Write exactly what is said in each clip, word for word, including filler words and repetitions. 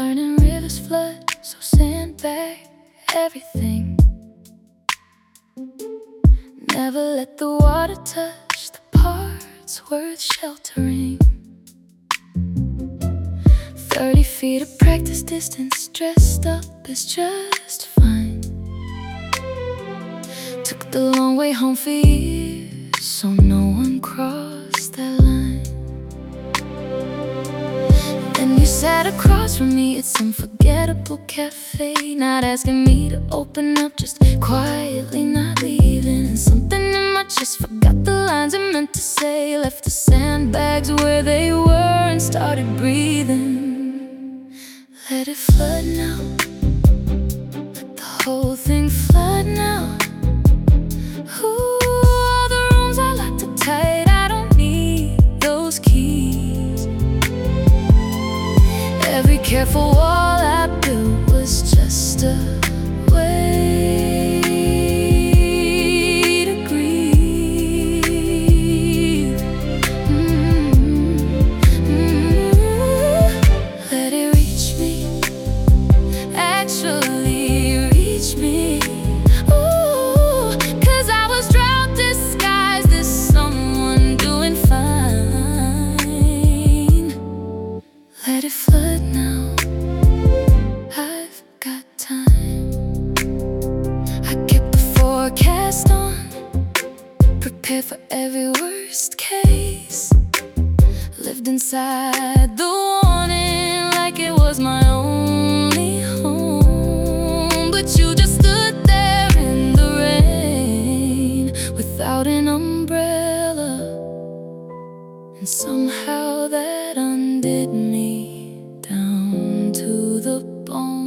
Turning rivers flood, so sandbag everything. Never let the water touch the parts worth sheltering. Thirty feet of practice distance, dressed up is just fine. Took the long way home for years, so no one crossed that line. Then you sat across from me at some forgettable cafe, not asking me to open up, just quietly not leaving. And something in my chest forgot the lines it meant to say, left the sandbags where they were and started breathing. Let it flood now, let the whole thing flood now. Ooh, all the rooms I locked up tight, I don't need those keys. Every careful wall I built was just a way to grieve. mm-hmm. Mm-hmm. Let it reach me, actually reach me. Ooh, 'cause I was drowned, disguised as someone doing fine. Let it flood now, I've got time. I kept the forecast on, prepared for every worst case. Lived inside the warning like it was my only home. But you just stood there in the rain without an umbrella, and somehow that undid me down to the bone.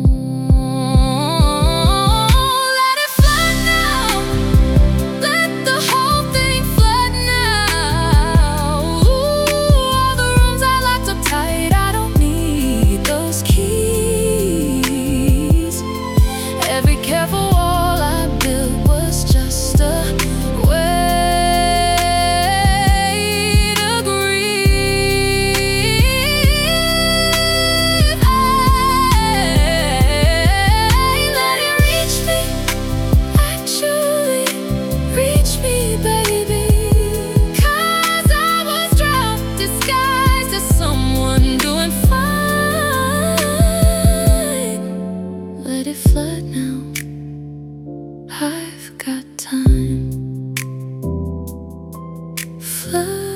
Let it flood now, let the whole thing flood now. Ooh, all the rooms I locked up tight, I don't need those keys. Every careful wall I built was just a way to grieve. Hey, let it reach me, actually reach me, baby. 'Cause I was drowned, disguised as someone doing fine. Let it flood now, I've got time. Flood.